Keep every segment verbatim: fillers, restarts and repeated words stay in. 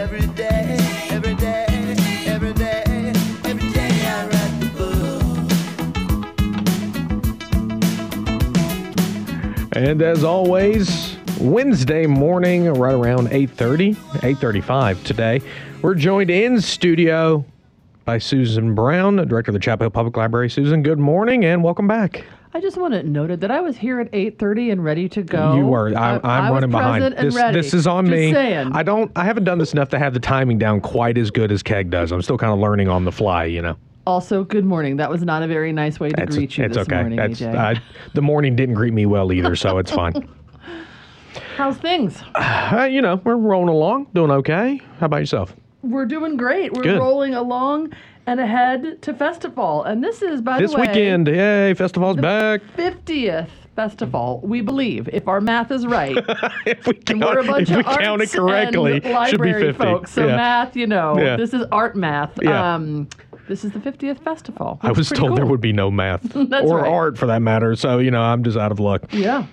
every day, every day, every day, every day I write the book. And as always, Wednesday morning, right around eight thirty, eight thirty-five today, we're joined in studio by Susan Brown, Director of the Chapel Hill Public Library. Susan, good morning and welcome back. I just want it noted that I was here at eight thirty and ready to go. You were. I, I'm I running was behind. present and This, ready. this is on Just me. saying. I don't. I haven't done this enough to have the timing down quite as good as Keg does. I'm still kind of learning on the fly, you know. Also, good morning. That was not a very nice way to It's, greet you it's this okay. morning, That's, E J. uh, the morning didn't greet me well either, so it's fine. How's things? Uh, you know, we're rolling along, doing okay. How about yourself? We're doing great. We're Good. rolling along and ahead to Festival. And this is, by This the way, weekend, yay, festival's back. fiftieth Festival, we believe, if our math is right. If we And count, we're a bunch if we of arts count it correctly, and should be library fifty. folks. So yeah. math, you know, Yeah. this is art math. Yeah. Um, this is the fiftieth Festival. I It's was pretty told there cool. would be no math That's or right. art for that matter, so, you know, I'm just out of luck. Yeah.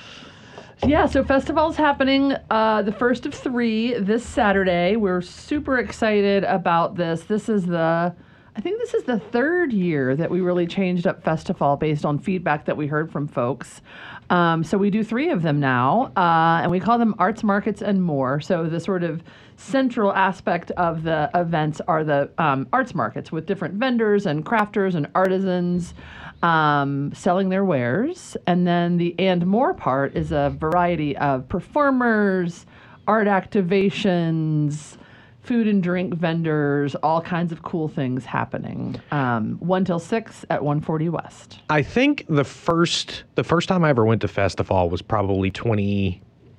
Yeah, so festival's happening uh, the first of three this Saturday. We're super excited about this. This is the, I think this is the third year that we really changed up festival based on feedback that we heard from folks. Um, so we do three of them now, uh, and we call them Arts Markets and More. So the sort of central aspect of the events are the um, arts markets with different vendors and crafters and artisans um, selling their wares. And then the and more part is a variety of performers, art activations, food and drink vendors, all kinds of cool things happening. Um, one till six at one forty West. I think the first the first time I ever went to Festival was probably twenty.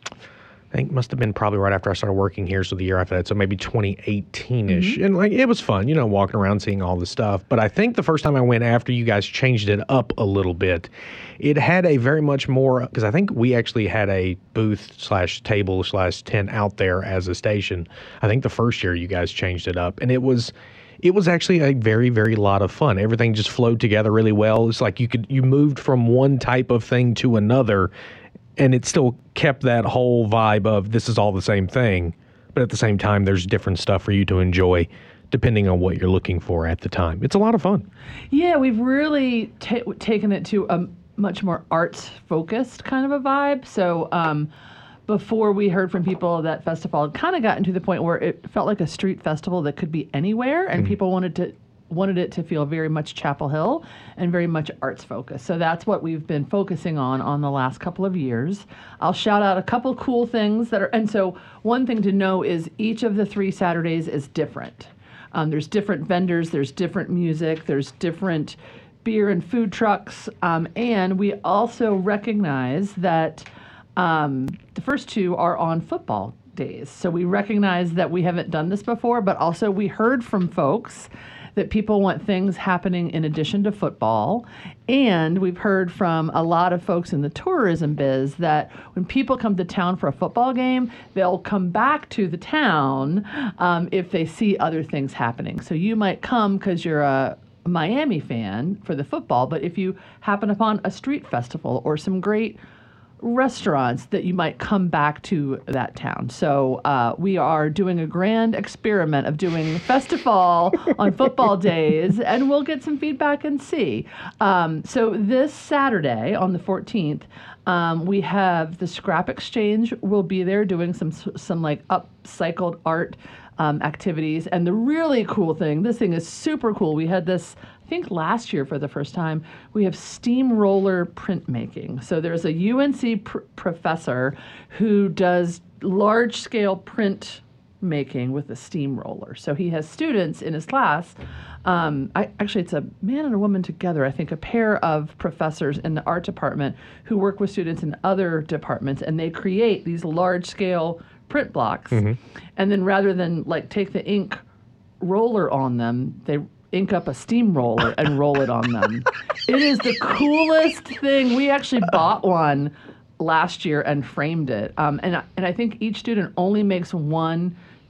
I think must have been probably right after I started working here, so the year after that, so maybe twenty eighteen-ish. Mm-hmm. And like it was fun, you know, walking around seeing all the stuff. But I think the first time I went after you guys changed it up a little bit, it had a very much more, because I think we actually had a booth slash table slash tent out there as a station. I think the first year you guys changed it up, and it was it was actually a very, very lot of fun. Everything just flowed together really well. It's like you could you moved from one type of thing to another, and it still kept that whole vibe of this is all the same thing, but at the same time, there's different stuff for you to enjoy depending on what you're looking for at the time. It's a lot of fun. Yeah, we've really ta taken it to a much more arts-focused kind of a vibe. So um, before we heard from people that festival had kind of gotten to the point where it felt like a street festival that could be anywhere, and people wanted to wanted it to feel very much Chapel Hill and very much arts focused. So that's what we've been focusing on on the last couple of years. I'll shout out a couple cool things that are, and so one thing to know is each of the three Saturdays is different. Um, there's different vendors, there's different music, there's different beer and food trucks, um, and we also recognize that um, the first two are on football days. So we recognize that we haven't done this before, but also we heard from folks that people want things happening in addition to football. And we've heard from a lot of folks in the tourism biz that when people come to town for a football game, they'll come back to the town um, if they see other things happening. So you might come because you're a Miami fan for the football, but if you happen upon a street festival or some great restaurants, that you might come back to that town. So uh, we are doing a grand experiment of doing festival on football days, and we'll get some feedback and see. Um, so this Saturday on the fourteenth, um, we have the Scrap Exchange will be there doing some some like upcycled art um, activities. And the really cool thing, this thing is super cool. We had this, I think last year for the first time, we have steamroller printmaking. So there's a U N C pr- professor who does large-scale print making with a steamroller. So he has students in his class. Um, I, actually, it's a man and a woman together, I think, a pair of professors in the art department who work with students in other departments, and they create these large-scale print blocks. Mm-hmm. And then rather than like take the ink roller on them, they ink up a steamroller and roll it on them. It is the coolest thing. We actually bought one last year and framed it. Um, and, and I think each student only makes one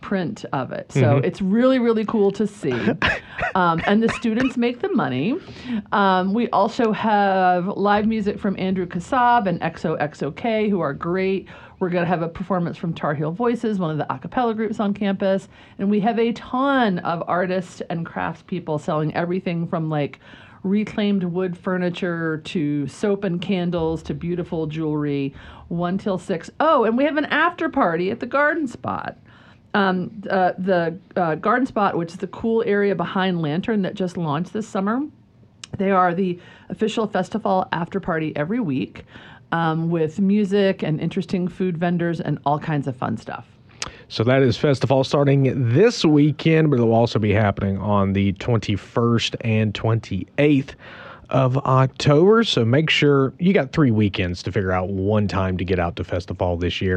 print of it. So it's really, really cool to see. Um, and the students make the money. Um, we also have live music from Andrew Kassab and X O X O K, who are great. We're going to have a performance from Tar Heel Voices, one of the a cappella groups on campus. And we have a ton of artists and craftspeople selling everything from like reclaimed wood furniture to soap and candles to beautiful jewelry, one till six. Oh, and we have an after party at the Garden Spot. Um, uh, the uh, Garden Spot, which is the cool area behind Lantern that just launched this summer. They are the official festival after party every week um, with music and interesting food vendors and all kinds of fun stuff. So that is Festival starting this weekend, but it'll also be happening on the twenty-first and twenty-eighth of October. So make sure you got three weekends to figure out one time to get out to Festival this year.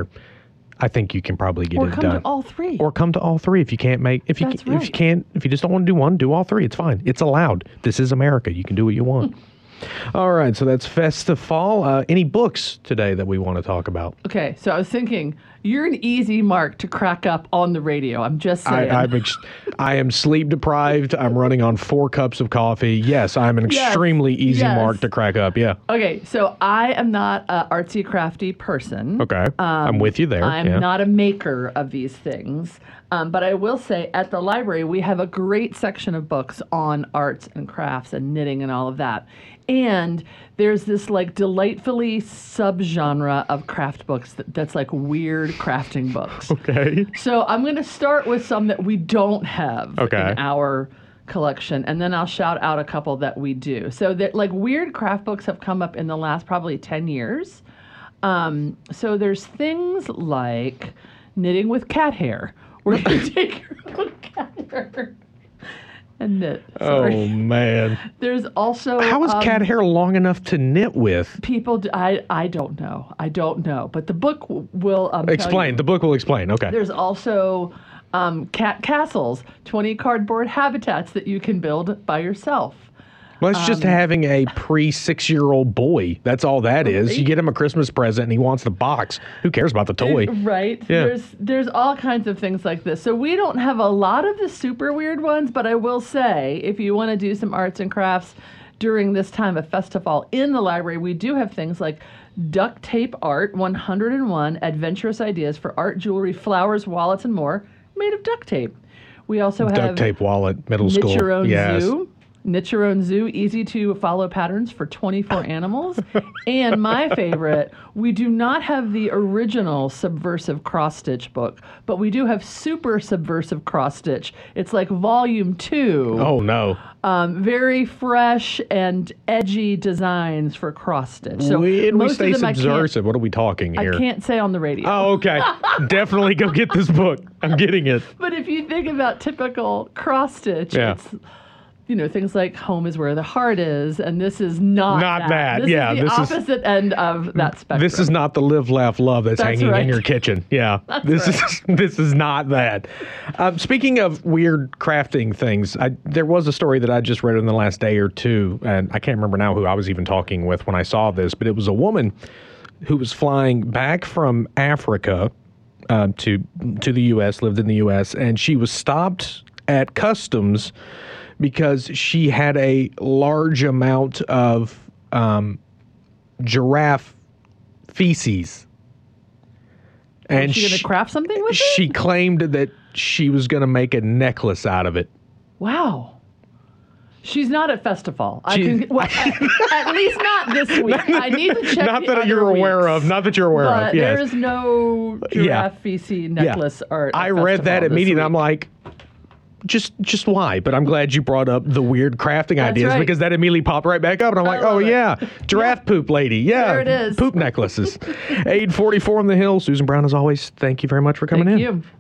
I think you can probably get or it come done. to all three. Or come to all three if you can't make if you That's can, if right. you can't if you just don't want to do one, do all three. It's fine. It's allowed. This is America. You can do what you want. All right, so that's Festival. Uh, any books today that we want to talk about? Okay, so I was thinking, you're an easy mark to crack up on the radio. I'm just saying. I, I'm ex- I am sleep deprived. I'm running on four cups of coffee. Yes, I'm an Yes, extremely easy yes. mark to crack up. Yeah. Okay, so I am not an artsy crafty person. Okay. I'm with you there. I'm yeah. not a maker of these things. Um, but I will say at the library, we have a great section of books on arts and crafts and knitting and all of that. And there's this like delightfully subgenre of craft books that, that's like weird crafting books. Okay. So I'm going to start with some that we don't have Okay. in our collection, and then I'll shout out a couple that we do. So that like weird craft books have come up in the last probably ten years. Um, so there's things like knitting with cat hair, where you take your own cat hair and knit. Sorry. Oh man. There's also How is um, cat hair long enough to knit with? people. Do, I I don't know. I don't know. But the book w- will um, tell Explain. you. The book will explain. Okay. There's also um, cat castles, twenty cardboard habitats that you can build by yourself. Well, it's just um, having a pre-six-year-old boy. That's all that is. You Right. get him a Christmas present and he wants the box. Who cares about the toy? Right. Yeah. There's there's all kinds of things like this. So we don't have a lot of the super weird ones, but I will say if you want to do some arts and crafts during this time of festival in the library, we do have things like duct tape art, one hundred one adventurous ideas for art, jewelry, flowers, wallets, and more made of duct tape. We also have Duct tape wallet, middle school. Knit Your Own yes. Zoo. Knit Your Own Zoo, easy to follow patterns for twenty-four animals. And my favorite, we do not have the original Subversive Cross Stitch book, but we do have Super Subversive Cross Stitch. It's like volume two. Oh no. Um, very fresh and edgy designs for cross stitch. So when we most say of them I can't, subversive, what are we talking here? I can't say on the radio. Oh, okay. Definitely go get this book. I'm getting it. But if you think about typical cross stitch, Yeah. it's, you know, things like home is where the heart is, and this is not Not that, This yeah, is the this is- opposite end of that spectrum. This is not the live, laugh, love that's, That's hanging right. in your kitchen. Yeah, this is this is not that. Um, speaking of weird crafting things, I, there was a story that I just read in the last day or two, and I can't remember now who I was even talking with when I saw this, but it was a woman who was flying back from Africa uh, to to the U S, lived in the U S, and she was stopped at customs because she had a large amount of um, giraffe feces. And Is she going she, to craft something with it? she claimed that she was going to make a necklace out of it. Wow. She's not at Festival. I She- can, well, at, at least not this week. I need to check Not the that other you're aware weeks. of. Not that you're aware But of. Yes. there is no giraffe feces necklace art. at I read that Festival this immediately. week. I'm like, just just why? But I'm glad you brought up the weird crafting That's ideas right. because that immediately popped right back up. And I'm like, love oh, it. yeah, giraffe poop lady. Yeah. There it is. Poop necklaces. eight forty-four on the hill. Susan Brown, as always, thank you very much for coming Thank in. you.